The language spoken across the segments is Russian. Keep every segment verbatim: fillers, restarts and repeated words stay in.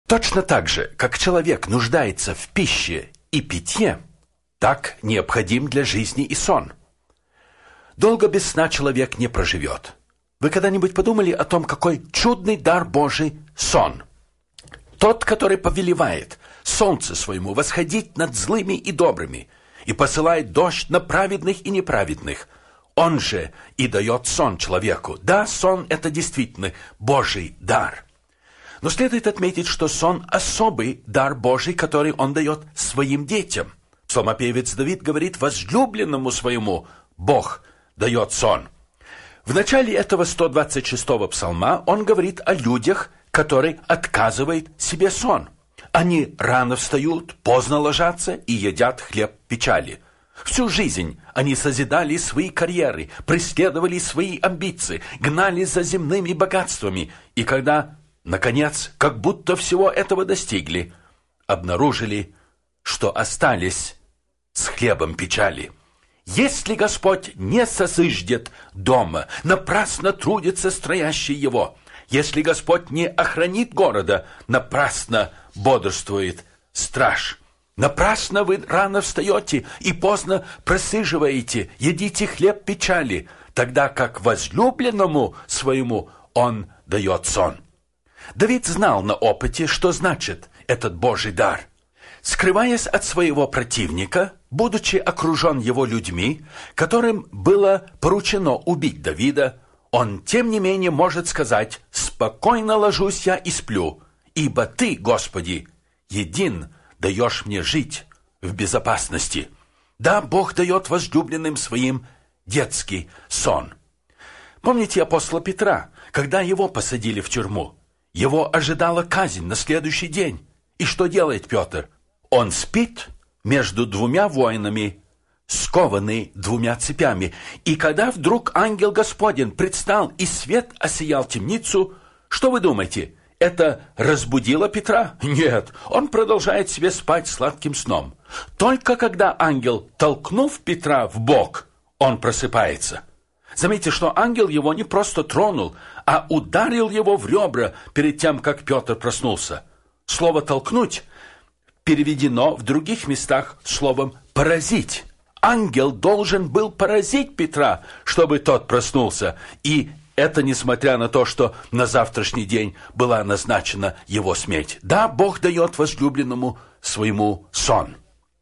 Точно так же, как человек нуждается в пище и питье, так необходим для жизни и сон. Долго без сна человек не проживет. Вы когда-нибудь подумали о том, какой чудный дар Божий сон? Тот, который повелевает солнцу своему восходить над злыми и добрыми и посылает дождь на праведных и неправедных, он же и дает сон человеку. Да, сон – это действительно Божий дар. Но следует отметить, что сон – особый дар Божий, который он дает своим детям. Псалмопевец Давид говорит: «Возлюбленному своему Бог дает сон». В начале этого сто двадцать шестого псалма он говорит о людях, которые отказывают себе сон. Они рано встают, поздно ложатся и едят хлеб печали. Всю жизнь они созидали свои карьеры, преследовали свои амбиции, гнались за земными богатствами. И когда, наконец, как будто всего этого достигли, обнаружили, что остались с хлебом печали. Если Господь не созыждет дома, напрасно трудится строящий его. Если Господь не охранит города, напрасно бодрствует страж. Напрасно вы рано встаете и поздно просиживаете, едите хлеб печали, тогда как возлюбленному своему он дает сон. Давид знал на опыте, что значит этот Божий дар. Скрываясь от своего противника, будучи окружен его людьми, которым было поручено убить Давида, он, тем не менее, может сказать: «Спокойно ложусь я и сплю, ибо Ты, Господи, един даешь мне жить в безопасности». Да, Бог дает возлюбленным своим детский сон. Помните апостола Петра, когда его посадили в тюрьму? Его ожидала казнь на следующий день. И что делает Петр? Он спит между двумя воинами, скованный двумя цепями. И когда вдруг ангел Господень предстал, и свет осиял темницу, что вы думаете, это разбудило Петра? Нет, он продолжает себе спать сладким сном. Только когда ангел, толкнув Петра в бок, он просыпается. Заметьте, что ангел его не просто тронул, а ударил его в ребра перед тем, как Петр проснулся. Слово «толкнуть» переведено в других местах словом «поразить». Ангел должен был поразить Петра, чтобы тот проснулся. И это несмотря на то, что на завтрашний день была назначена его смерть. Да, Бог дает возлюбленному своему сон.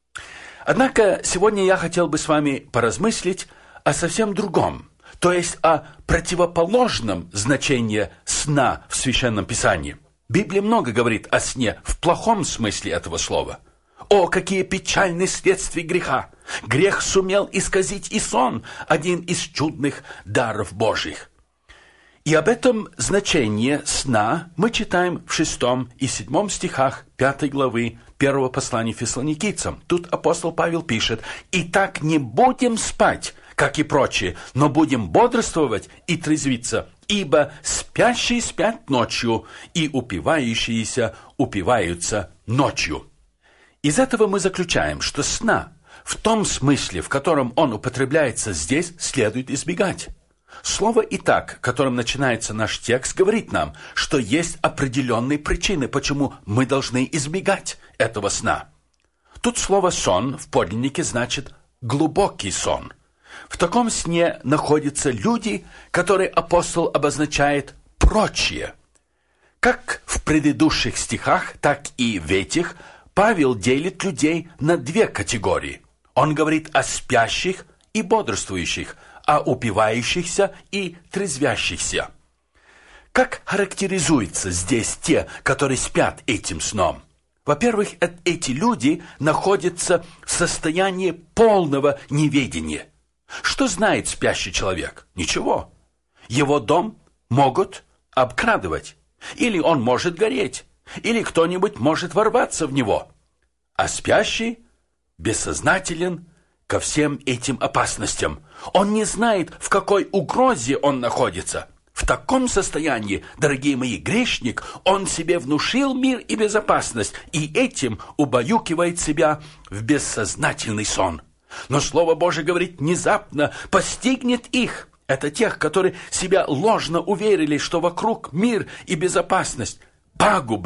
Однако сегодня я хотел бы с вами поразмыслить о совсем другом, то есть о противоположном значении сна в Священном Писании. Библия много говорит о сне в плохом смысле этого слова. О, какие печальные следствия греха! Грех сумел исказить и сон, один из чудных даров Божьих. И об этом значении сна мы читаем в шестом и седьмом стихах пятой главы первого послания Фессалоникийцам. Тут апостол Павел пишет: «Итак, не будем спать, как и прочие, но будем бодрствовать и трезвиться, ибо спящие спят ночью, и упивающиеся упиваются ночью». Из этого мы заключаем, что сна в том смысле, в котором он употребляется здесь, следует избегать. Слово «итак», которым начинается наш текст, говорит нам, что есть определенные причины, почему мы должны избегать этого сна. Тут слово «сон» в подлиннике значит «глубокий сон». В таком сне находятся люди, которые апостол обозначает «прочие». Как в предыдущих стихах, так и в этих Павел делит людей на две категории. Он говорит о спящих и бодрствующих, о упивающихся и трезвящихся. Как характеризуются здесь те, которые спят этим сном? Во-первых, эти люди находятся в состоянии полного неведения. Что знает спящий человек? Ничего. Его дом могут обкрадывать, или он может гореть, или кто-нибудь может ворваться в него. А спящий бессознателен ко всем этим опасностям. Он не знает, в какой угрозе он находится. В таком состоянии, дорогие мои, грешник, он себе внушил мир и безопасность, и этим убаюкивает себя в бессознательный сон. Но Слово Божие говорит, внезапно постигнет их. Это тех, которые себя ложно уверили, что вокруг мир и безопасность. Пагуба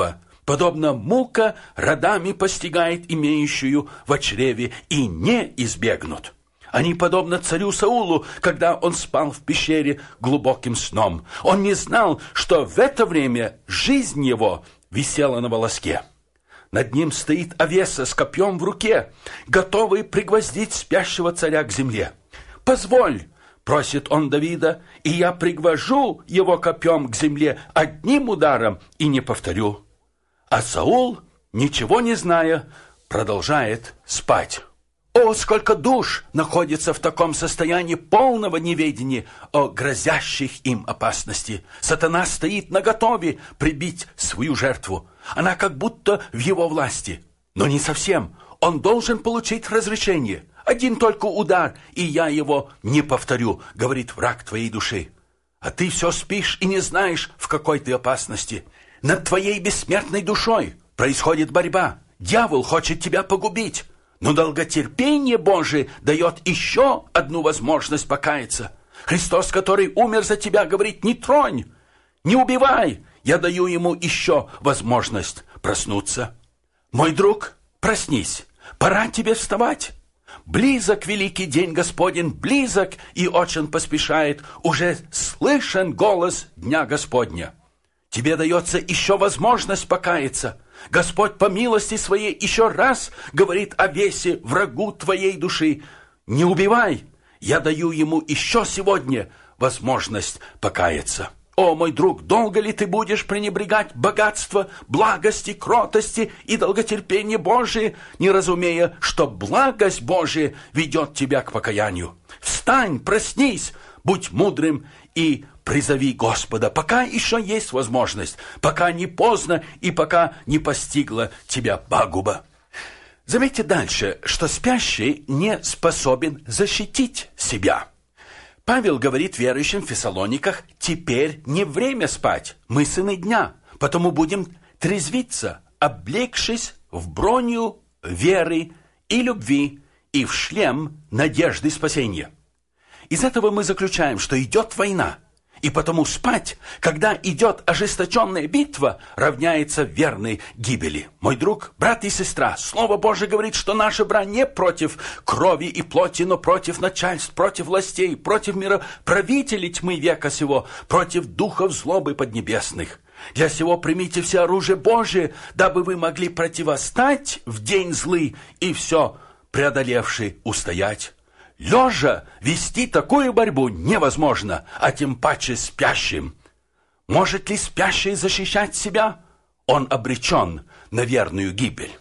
Подобно мука родами постигает имеющую в чреве, и не избегнут. Они подобно царю Саулу, когда он спал в пещере глубоким сном. Он не знал, что в это время жизнь его висела на волоске. Над ним стоит Авеса с копьем в руке, готовый пригвоздить спящего царя к земле. «Позволь», — просит он Давида, — «и я пригвожу его копьем к земле одним ударом и не повторю». А Саул, ничего не зная, продолжает спать. О, сколько душ находится в таком состоянии полного неведения о грозящих им опасности. Сатана стоит наготове прибить свою жертву. Она как будто в его власти. Но не совсем. Он должен получить разрешение. Один только удар, и я его не повторю, говорит враг твоей души. А ты все спишь и не знаешь, в какой ты опасности. Над твоей бессмертной душой происходит борьба. Дьявол хочет тебя погубить. Но долготерпение Божие дает еще одну возможность покаяться. Христос, который умер за тебя, говорит: не тронь, не убивай. Я даю ему еще возможность проснуться. Мой друг, проснись, пора тебе вставать. Близок великий день Господень, близок, и очень поспешает. Уже слышен голос дня Господня. Тебе дается еще возможность покаяться. Господь по милости своей еще раз говорит Авесе, врагу твоей души: не убивай, я даю ему еще сегодня возможность покаяться. О, мой друг, долго ли ты будешь пренебрегать богатство, благости, кротости и долготерпение Божие, не разумея, что благость Божия ведет тебя к покаянию? Встань, проснись, будь мудрым и призови Господа, пока еще есть возможность, пока не поздно и пока не постигла тебя пагуба. Заметьте дальше, что спящий не способен защитить себя. Павел говорит верующим в Фессалониках: теперь не время спать, мы сыны дня, потому будем трезвиться, облегшись в броню веры и любви и в шлем надежды спасения. Из этого мы заключаем, что идет война, и потому спать, когда идет ожесточенная битва, равняется верной гибели. Мой друг, брат и сестра, Слово Божие говорит, что наша брань не против крови и плоти, но против начальств, против властей, против мироправителей тьмы века сего, против духов злобы поднебесных. Для сего примите все оружие Божие, дабы вы могли противостать в день злый и все преодолевший устоять. Лежа вести такую борьбу невозможно, а тем паче спящим. Может ли спящий защищать себя? Он обречен на верную гибель.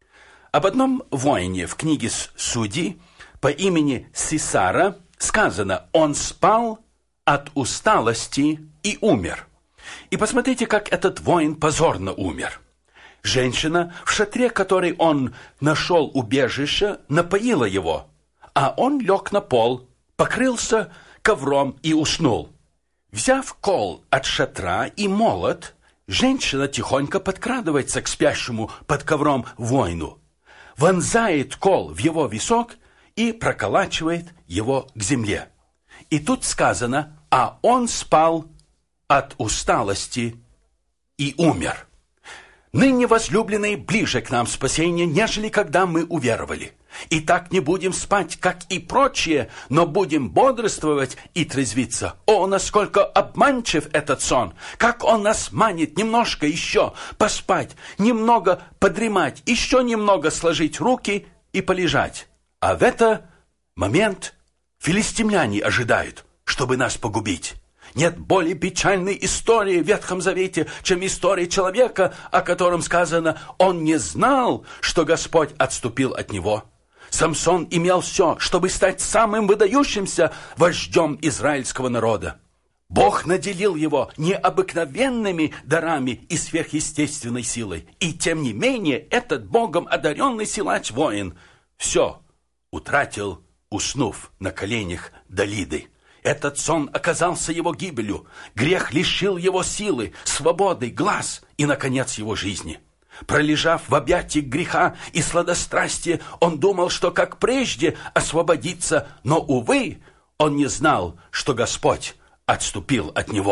Об одном воине в книге Судей по имени Сисара сказано: он спал от усталости и умер. И посмотрите, как этот воин позорно умер. Женщина, в шатре, который он нашел убежище, напоила его, а он лег на пол, покрылся ковром и уснул. Взяв кол от шатра и молот, женщина тихонько подкрадывается к спящему под ковром воину, вонзает кол в его висок и проколачивает его к земле. И тут сказано: а он спал от усталости и умер. Ныне, возлюбленные, ближе к нам спасение, нежели когда мы уверовали. И так не будем спать, как и прочие, но будем бодрствовать и трезвиться. О, насколько обманчив этот сон! Как он нас манит немножко еще поспать, немного подремать, еще немного сложить руки и полежать. А в этот момент филистимляне ожидают, чтобы нас погубить. Нет более печальной истории в Ветхом Завете, чем история человека, о котором сказано: он не знал, что Господь отступил от него. Самсон имел все, чтобы стать самым выдающимся вождем израильского народа. Бог наделил его необыкновенными дарами и сверхъестественной силой. И тем не менее этот Богом одаренный силач-воин все утратил, уснув на коленях Далиды. Этот сон оказался его гибелью. Грех лишил его силы, свободы, глаз и, наконец, его жизни. Пролежав в объятиях греха и сладострастия, он думал, что как прежде освободится, но, увы, он не знал, что Господь отступил от него.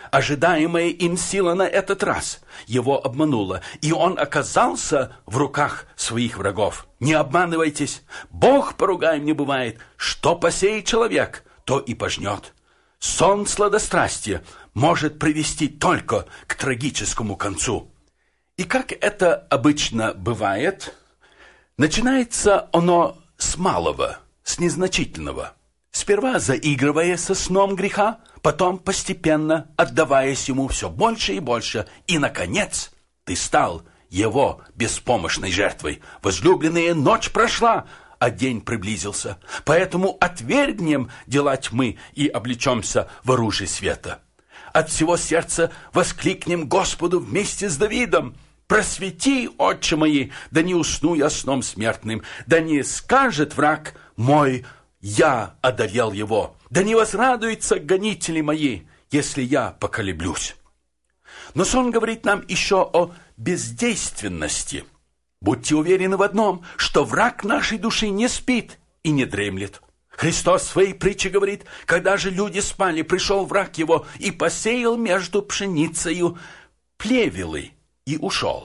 Ожидаемая им сила на этот раз его обманула, и он оказался в руках своих врагов. Не обманывайтесь, Бог поругаем не бывает. Что посеет человек, то и пожнет. Сон сладострастия может привести только к трагическому концу. И как это обычно бывает, начинается оно с малого, с незначительного. Сперва заигрывая со сном греха, потом постепенно отдаваясь ему все больше и больше, и, наконец, ты стал его беспомощной жертвой. Возлюбленная, ночь прошла, а день приблизился. Поэтому отвергнем дела тьмы и облечемся в оружие света. От всего сердца воскликнем Господу вместе с Давидом: «Просвети, отче мои, да не усну я сном смертным, да не скажет враг мой, я одолел его, да не возрадуются гонители мои, если я поколеблюсь». Но сон говорит нам еще о бездейственности. Будьте уверены в одном, что враг нашей души не спит и не дремлет. Христос в своей притче говорит: когда же люди спали, пришел враг его и посеял между пшеницею плевелы и ушел.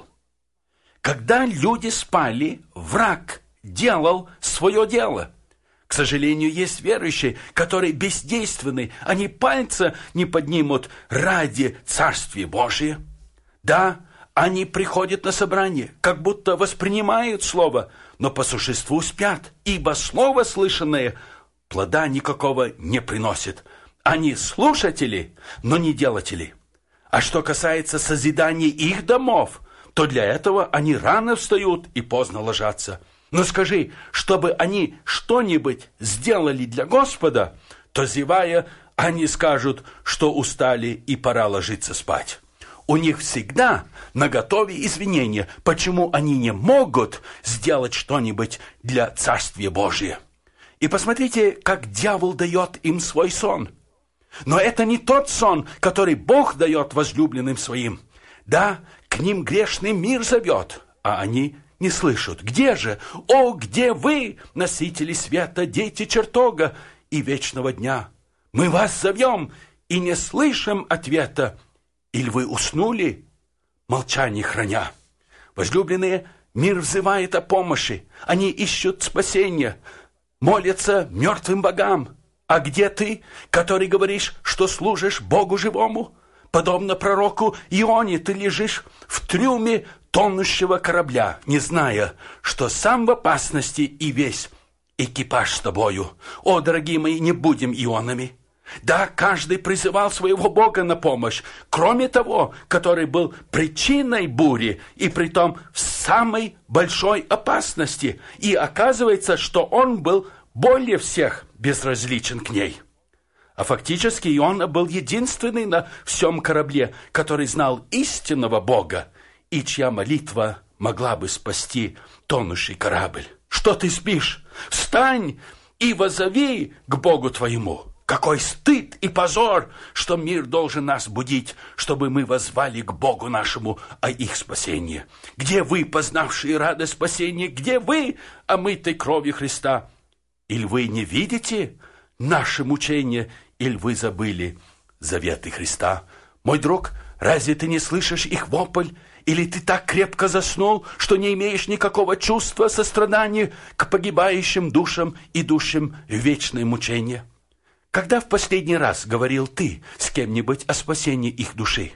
Когда люди спали, враг делал свое дело. К сожалению, есть верующие, которые бездейственны, они пальца не поднимут ради Царствия Божия. Да, они приходят на собрание, как будто воспринимают слово, но по существу спят, ибо слово слышанное плода никакого не приносит. Они слушатели, но не делатели. А что касается созидания их домов, то для этого они рано встают и поздно ложатся. Но скажи, чтобы они что-нибудь сделали для Господа, то, зевая, они скажут, что устали и пора ложиться спать. У них всегда наготове извинения, почему они не могут сделать что-нибудь для Царствия Божия. И посмотрите, как дьявол дает им свой сон. Но это не тот сон, который Бог дает возлюбленным своим. Да, к ним грешный мир зовет, а они не слышат. Где же? О, где вы, носители света, дети чертога и вечного дня? Мы вас зовем и не слышим ответа. Или вы уснули, молчание храня? Возлюбленные, мир взывает о помощи. Они ищут спасения, молятся мертвым богам. А где ты, который говоришь, что служишь Богу живому? Подобно пророку Ионе, ты лежишь в трюме тонущего корабля, не зная, что сам в опасности и весь экипаж с тобою. О, дорогие мои, не будем Ионами. Да, каждый призывал своего Бога на помощь, кроме того, который был причиной бури, и притом в самой большой опасности. И оказывается, что он был более всех безразличен к ней. А фактически Иона был единственный на всем корабле, который знал истинного Бога, и чья молитва могла бы спасти тонущий корабль. Что ты спишь? Встань и воззови к Богу твоему. Какой стыд и позор, что мир должен нас будить, чтобы мы воззвали к Богу нашему о их спасении. Где вы, познавшие радость спасения? Где вы, омытой кровью Христа? Или вы не видите наше мучение, или вы забыли заветы Христа? Мой друг, разве ты не слышишь их вопль? Или ты так крепко заснул, что не имеешь никакого чувства сострадания к погибающим душам, идущим в вечное мучение? Когда в последний раз говорил ты с кем-нибудь о спасении их души?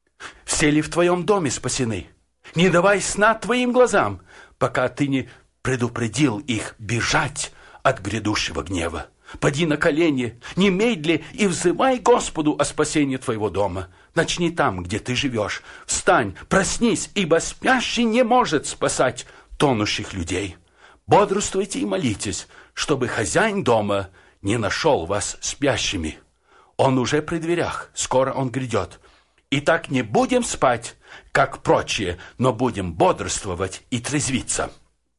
Все ли в твоем доме спасены? Не давай сна твоим глазам, пока ты не предупредил их бежать от грядущего гнева. Поди на колени, немедли и взывай Господу о спасении твоего дома. Начни там, где ты живешь. Встань, проснись, ибо спящий не может спасать тонущих людей. Бодрствуйте и молитесь, чтобы хозяин дома не нашел вас спящими. Он уже при дверях, скоро он грядет. Итак, не будем спать, как прочие, но будем бодрствовать и трезвиться.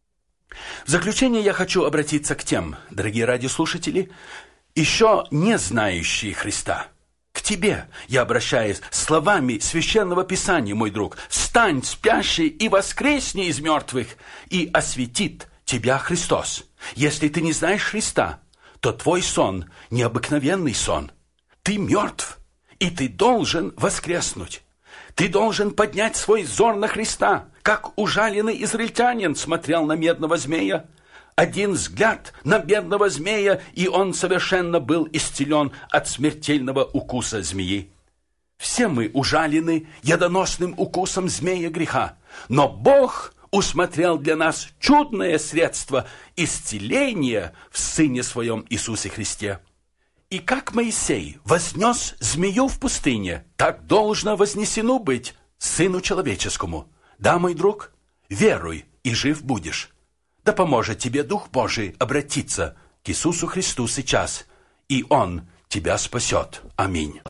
В заключение я хочу обратиться к тем, дорогие радиослушатели, еще не знающие Христа. К тебе я обращаюсь словами Священного Писания, мой друг. «Встань, спящий, и воскресни из мертвых, и осветит тебя Христос». Если ты не знаешь Христа, то твой сон необыкновенный сон. Ты мертв, И ты должен воскреснуть. Ты должен поднять свой взор на Христа, как ужаленный израильтянин смотрел на медного змея. Один взгляд на медного змея, и он совершенно был исцелен от смертельного укуса змеи. Все мы ужалены ядоносным укусом змея греха, но Бог усмотрел для нас чудное средство исцеления в Сыне Своем Иисусе Христе. И как Моисей вознес змею в пустыне, так должно вознесено быть Сыну Человеческому. Да, мой друг, веруй, и жив будешь. Да поможет тебе Дух Божий обратиться к Иисусу Христу сейчас, и Он тебя спасет. Аминь.